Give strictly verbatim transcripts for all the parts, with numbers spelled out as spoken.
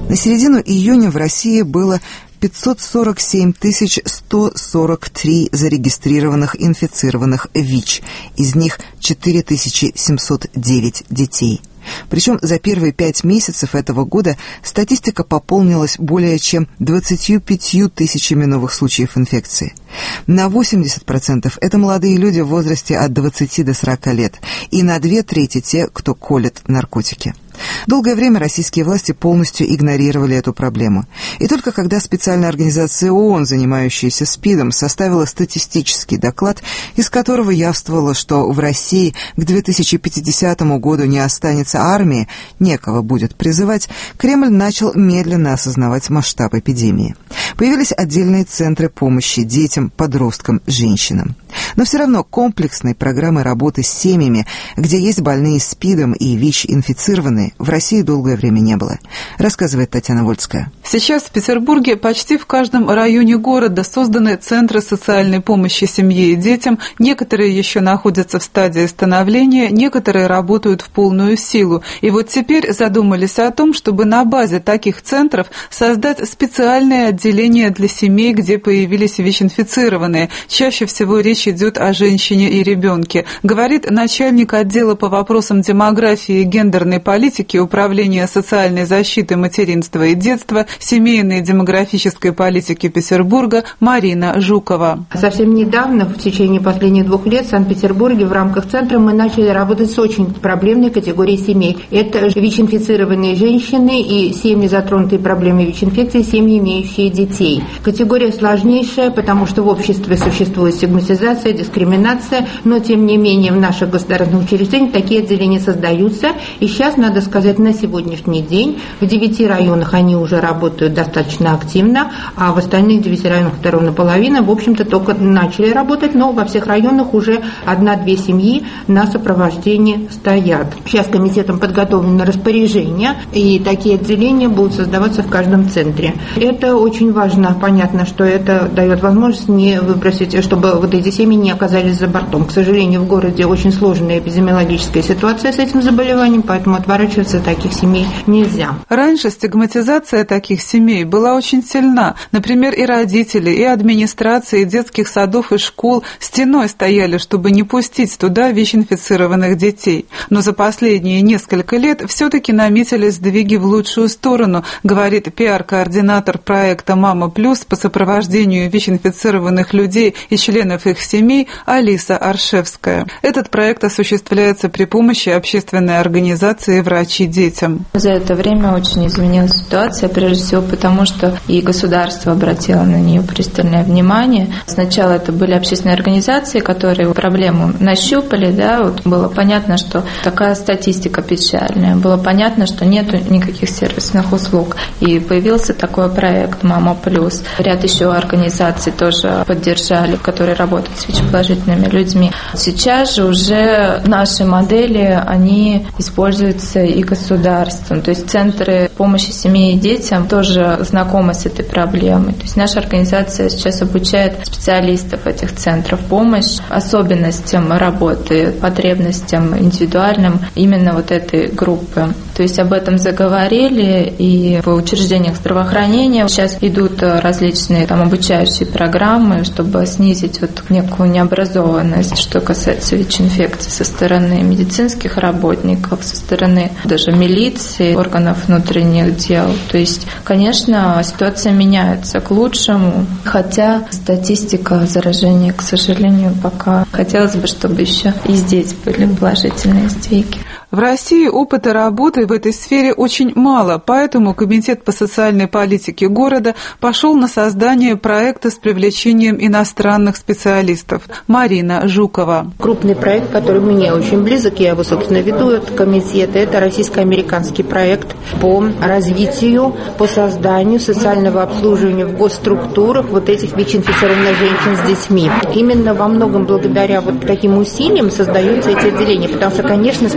На середину июня в России было пятьсот сорок семь тысяч сто сорок три зарегистрированных инфицированных ВИЧ, из них четыре тысячи семьсот девять детей. Причем за первые пять месяцев этого года статистика пополнилась более чем двадцатью пятью тысячами новых случаев инфекции. На восемьдесят процентов это молодые люди в возрасте от двадцати до сорока лет, и на две трети те, кто колет наркотики. Долгое время российские власти полностью игнорировали эту проблему. И только когда специальная организация ООН, занимающаяся СПИДом, составила статистический доклад, из которого явствовало, что в России к две тысячи пятидесятому году не останется армии, некого будет призывать, Кремль начал медленно осознавать масштаб эпидемии. Появились отдельные центры помощи детям, подросткам, женщинам. Но все равно комплексной программы работы с семьями, где есть больные СПИДом и ВИЧ-инфицированные, в России долгое время не было, рассказывает Татьяна Вольская. Сейчас в Петербурге почти в каждом районе города созданы центры социальной помощи семье и детям. Некоторые еще находятся в стадии становления, некоторые работают в полную силу. И вот теперь задумались о том, чтобы на базе таких центров создать специальное отделение для семей, где появились ВИЧ-инфицированные. Чаще всего речь идет о женщине и ребенке. Говорит начальник отдела по вопросам демографии и гендерной политики Управления социальной защиты материнства и детства, семейной и демографической политики Петербурга Марина Жукова. Совсем недавно, в течение последних двух лет, в Санкт-Петербурге в рамках центра мы начали работать с очень проблемной категорией семей. Это ВИЧ-инфицированные женщины и семьи, затронутые проблемой ВИЧ-инфекции, семьи, имеющие детей. Категория сложнейшая, потому что в обществе существует стигматизация, дискриминация, но тем не менее в наших государственных учреждениях такие отделения создаются. И сейчас, надо сказать, на сегодняшний день в девяти районах они уже работают достаточно активно, а в остальных девяти районах, это ровно половина, в общем-то, только начали работать, но во всех районах уже одна-две семьи на сопровождении стоят. Сейчас комитетом подготовлено распоряжение, и такие отделения будут создаваться в каждом центре. Это очень важно, понятно, что это дает возможность не выбросить, чтобы вот эти семьи не оказались за бортом. К сожалению, в городе очень сложная эпидемиологическая ситуация с этим заболеванием, поэтому отворачиваться таких семей нельзя. Раньше стигматизация таких семей была очень сильна. Например, и родители, и администрации, и детских садов, и школ стеной стояли, чтобы не пустить туда ВИЧ-инфицированных детей. Но за последние несколько лет все-таки наметились сдвиги в лучшую сторону, говорит пиар-координатор проекта «Мама Плюс» по сопровождению ВИЧ-инфицированных людей и членов их семей Алиса Аршевская. Этот проект осуществляется при помощи общественной организации «Врачи детям». За это время очень изменилась ситуация, прежде всего потому, что и государство обратило на нее пристальное внимание. Сначала это были общественные организации, которые проблему нащупали, да, вот было понятно, что такая статистика печальная, было понятно, что нет никаких сервисных услуг, и появился такой проект «Мама Плюс». Ряд еще организаций тоже поддержали, которые работают с ВИЧ-положительными людьми. Сейчас же уже наши модели, они используются и государством. То есть центры помощи семье и детям тоже знакомы с этой проблемой. То есть наша организация сейчас обучает специалистов этих центров помощи, особенностям работы, потребностям индивидуальным именно вот этой группы. То есть об этом заговорили, и в учреждениях здравоохранения сейчас идут различные там обучающие программы, чтобы снизить вот некую необразованность, что касается ВИЧ-инфекции со стороны медицинских работников, со стороны даже милиции, органов внутренних дел. То есть, конечно, ситуация меняется к лучшему, хотя статистика заражения, к сожалению, пока хотелось бы, чтобы еще и здесь были положительные сдвиги. В России опыта работы в этой сфере очень мало, поэтому Комитет по социальной политике города пошел на создание проекта с привлечением иностранных специалистов. Марина Жукова. Крупный проект, который мне очень близок, я его, собственно, веду, этот комитет, это российско-американский проект по развитию, по созданию социального обслуживания в госструктурах вот этих ВИЧ-инфицированных женщин с детьми. Именно во многом благодаря вот таким усилиям создаются эти отделения, потому что, конечно, специалисты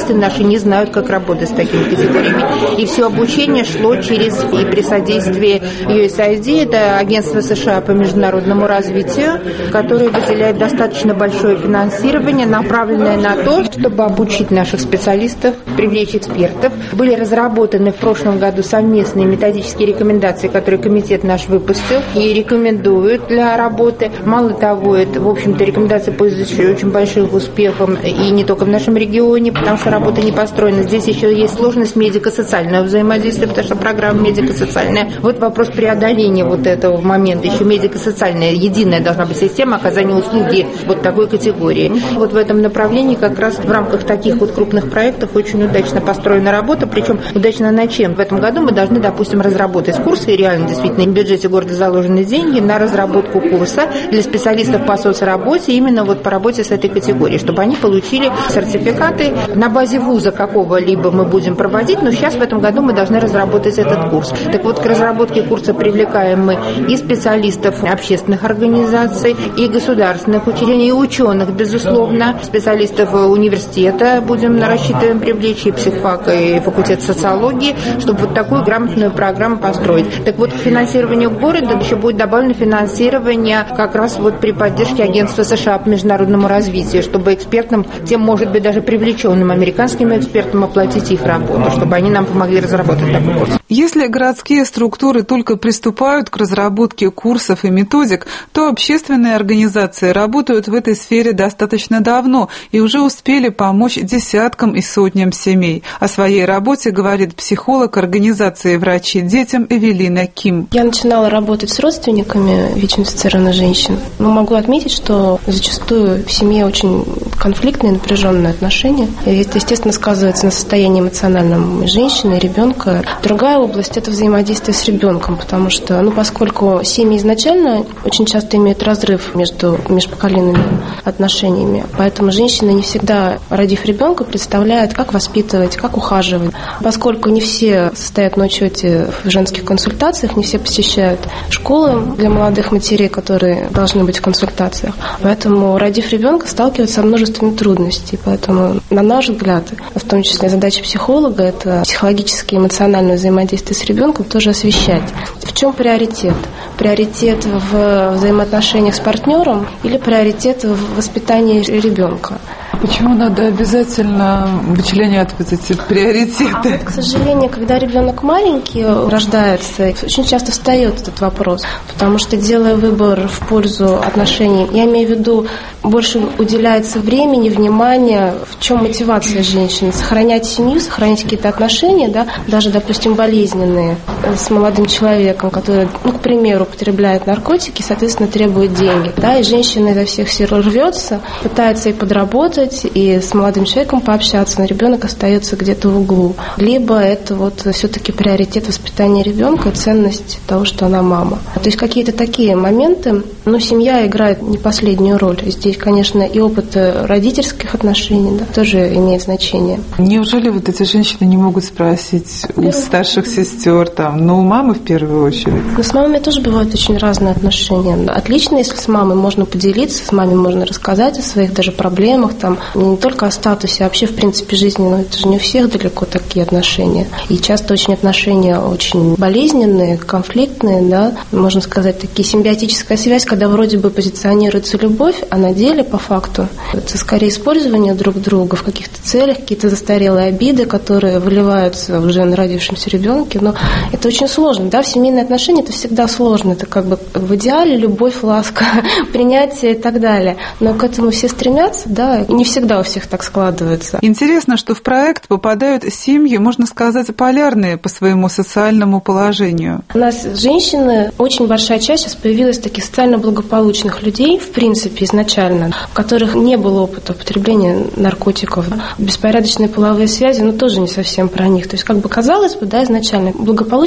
специалисты наши не знают, как работать с такими категориями. И все обучение шло через и при содействии ю эс ай ди, это агентство США по международному развитию, которое выделяет достаточно большое финансирование, направленное на то, чтобы обучить наших специалистов, привлечь экспертов. Были разработаны в прошлом году совместные методические рекомендации, которые комитет наш выпустил и рекомендуют для работы. Мало того, это, в общем-то, рекомендации пользуются очень большим успехом и не только в нашем регионе, потому что работа не построена. Здесь еще есть сложность медико-социального взаимодействия, потому что программа медико-социальная. Вот вопрос преодоления вот этого момента. Еще медико-социальная, единая должна быть система оказания услуги вот такой категории. Вот в этом направлении как раз в рамках таких вот крупных проектов очень удачно построена работа, причем удачно на чем? В этом году мы должны, допустим, разработать курсы, и реально действительно в бюджете города заложены деньги на разработку курса для специалистов по соцработе, именно вот по работе с этой категорией, чтобы они получили сертификаты на базе вуза какого-либо мы будем проводить, но сейчас в этом году мы должны разработать этот курс. Так вот, к разработке курса привлекаем мы и специалистов общественных организаций, и государственных учреждений, и ученых, безусловно, специалистов университета будем рассчитываем привлечь, и психфак, и факультет социологии, чтобы вот такую грамотную программу построить. Так вот, к финансированию города еще будет добавлено финансирование как раз вот при поддержке агентства США по международному развитию, чтобы экспертам, тем, может быть, даже привлеченным американским экспертам оплатить их работу, чтобы они нам помогли разработать такой курс. Если городские структуры только приступают к разработке курсов и методик, то общественные организации работают в этой сфере достаточно давно и уже успели помочь десяткам и сотням семей. О своей работе говорит психолог организации «Врачи детям» Эвелина Ким. Я начинала работать с родственниками ВИЧ-инфицированных женщин, но могу отметить, что зачастую в семье очень конфликтные, напряженные отношения. И это, естественно, сказывается на состоянии эмоциональном женщины, ребенка. Другая область – это взаимодействие с ребенком, потому что, ну, поскольку семьи изначально очень часто имеют разрыв между межпоколенными отношениями, поэтому женщина не всегда, родив ребенка, представляет, как воспитывать, как ухаживать. Поскольку не все состоят на учете в женских консультациях, не все посещают школы для молодых матерей, которые должны быть в консультациях. Поэтому, родив ребенка, сталкиваются со множеством трудностей. Поэтому, на наш взгляд, в том числе задача психолога, это психологически и эмоциональное взаимодействие с ребенком тоже освещать. В чем приоритет? Приоритет в взаимоотношениях с партнером или приоритет в воспитании ребенка? Почему надо обязательно вычленять эти приоритеты? А вот, к сожалению, когда ребенок маленький рождается, очень часто встает этот вопрос, потому что, делая выбор в пользу отношений, я имею в виду, больше уделяется времени, внимания, в чем мотивация женщины, сохранять семью, сохранять какие-то отношения, да, даже, допустим, болезненные, с молодым человеком, который, ну, к примеру, употребляет наркотики, соответственно, требует деньги, да, и женщина изо всех сил рвется, пытается и подработать, и с молодым человеком пообщаться, но ребенок остается где-то в углу. Либо это вот все-таки приоритет воспитания ребенка и ценность того, что она мама. То есть какие-то такие моменты, но семья играет не последнюю роль. Здесь, конечно, и опыт родительских отношений, да, тоже имеет значение. Неужели вот эти женщины не могут спросить у старших сестер, там, ну, у мамы в первую очередь? Но с мамами тоже бывают очень разные отношения. Отлично, если с мамой можно поделиться, с мамой можно рассказать о своих даже проблемах, там, не только о статусе, а вообще, в принципе, жизни, но это же не у всех далеко такие отношения. И часто очень отношения очень болезненные, конфликтные, да, можно сказать, такие симбиотическая связь, когда вроде бы позиционируется любовь, а на деле, по факту, это скорее использование друг друга в каких-то целях, какие-то застарелые обиды, которые выливаются в уже родившемся ребенке. Но это очень сложно, да, в семейные отношения это всегда сложно. Это как бы в идеале любовь, ласка, принятие и так далее. Но к этому все стремятся, да, не всегда у всех так складывается. Интересно, что в проект попадают семьи, можно сказать, полярные по своему социальному положению. У нас женщины, очень большая часть сейчас появилась таких социально благополучных людей, в принципе, изначально, у которых не было опыта употребления наркотиков. Беспорядочные половые связи, ну, тоже не совсем про них. То есть, как бы казалось бы, да, изначально благополучные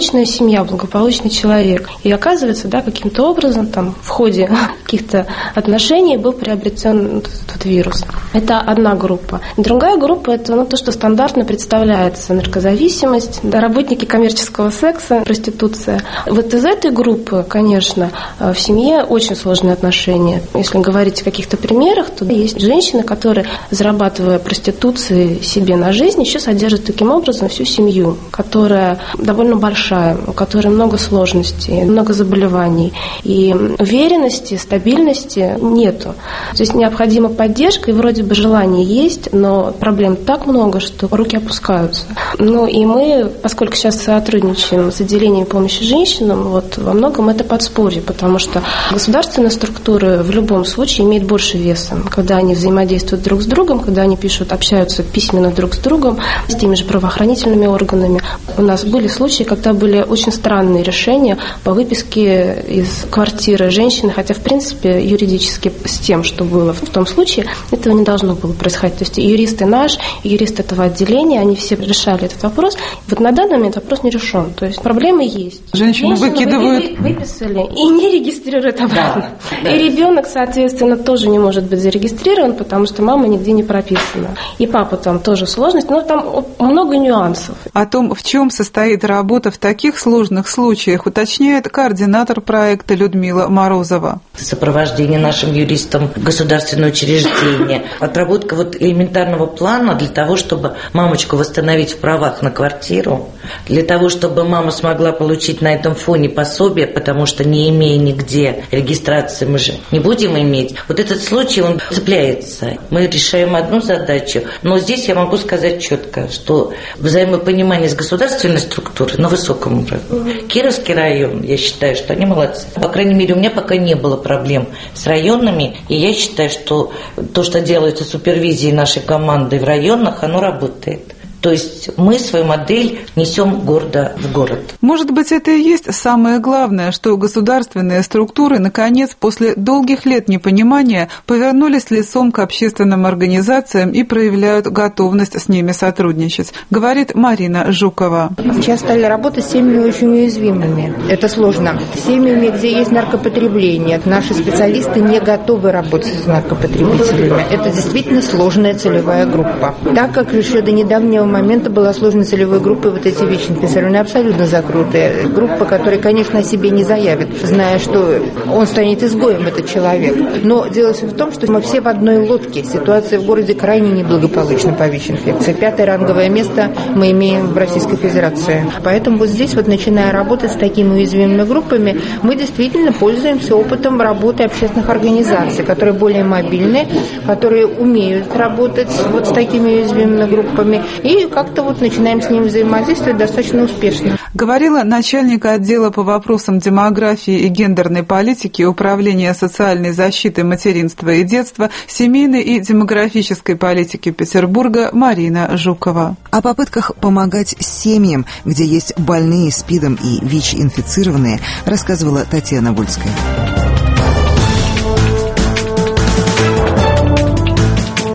благополучная семья, благополучный человек. И оказывается, да, каким-то образом там в ходе каких-то отношений был приобретен этот, этот вирус. Это одна группа. Другая группа – это ну, то, что стандартно представляется: наркозависимость, да, работники коммерческого секса, проституция. Вот из этой группы, конечно, в семье очень сложные отношения. Если говорить о каких-то примерах, то есть женщины, которые, зарабатывая проституцией себе на жизнь, еще содержат таким образом всю семью, которая довольно большая, у которой много сложностей, много заболеваний. И уверенности, стабильности нету. Здесь необходима поддержка, и вроде бы желание есть, но проблем так много, что руки опускаются. Ну и мы, поскольку сейчас сотрудничаем с отделением помощи женщинам, вот во многом это подспорье, потому что государственные структуры в любом случае имеют больше веса, когда они взаимодействуют друг с другом, когда они пишут, общаются письменно друг с другом, с теми же правоохранительными органами. У нас были случаи, когда были очень странные решения по выписке из квартиры женщины, хотя, в принципе, юридически с тем, что было в том случае, этого не должно было происходить. То есть юристы наш, юристы этого отделения, они все решали этот вопрос. Вот на данный момент вопрос не решен. То есть проблемы есть. Женщину, Женщину выкидывают. Выписали и не регистрируют обратно. Да, и ребенок, соответственно, тоже не может быть зарегистрирован, потому что мама нигде не прописана. И папа там тоже сложность, но там много нюансов. О том, в чем состоит работа в таких сложных случаях, уточняет координатор проекта Людмила Морозова. Сопровождение нашим юристам государственного учреждения, отработка вот элементарного плана для того, чтобы мамочку восстановить в правах на квартиру, для того, чтобы мама смогла получить на этом фоне пособие, потому что не имея нигде регистрации, мы же не будем иметь. Вот этот случай, он цепляется. Мы решаем одну задачу, но здесь я могу сказать четко, что взаимопонимание с государственной структурой на высоком уровне. Кировский район, я считаю, что они молодцы. По крайней мере, у меня пока не было проблем с районами, и я считаю, что то, что делается супервизией нашей команды в районах, оно работает. То есть мы свою модель несем гордо в город. Может быть, это и есть самое главное, что государственные структуры, наконец, после долгих лет непонимания, повернулись лицом к общественным организациям и проявляют готовность с ними сотрудничать, говорит Марина Жукова. Сейчас стали работать с семьями очень уязвимыми. Это сложно. С семьями, где есть наркопотребление. Наши специалисты не готовы работать с наркопотребителями. Это действительно сложная целевая группа. Так как еще до недавнего момента была сложной целевой группой вот эти ВИЧ-инфицированные, абсолютно закрытая группа, которая, конечно, о себе не заявит, зная, что он станет изгоем, этот человек. Но дело все в том, что мы все в одной лодке. Ситуация в городе крайне неблагополучна по ВИЧ-инфекции. Пятое ранговое место мы имеем в Российской Федерации. Поэтому вот здесь, вот начиная работать с такими уязвимыми группами, мы действительно пользуемся опытом работы общественных организаций, которые более мобильны, которые умеют работать вот с такими уязвимыми группами, и как-то вот начинаем с ним взаимодействовать достаточно успешно. Говорила начальник отдела по вопросам демографии и гендерной политики Управления социальной защиты материнства и детства, семейной и демографической политики Петербурга Марина Жукова. О попытках помогать семьям, где есть больные СПИДом и ВИЧ-инфицированные, рассказывала Татьяна Вольская.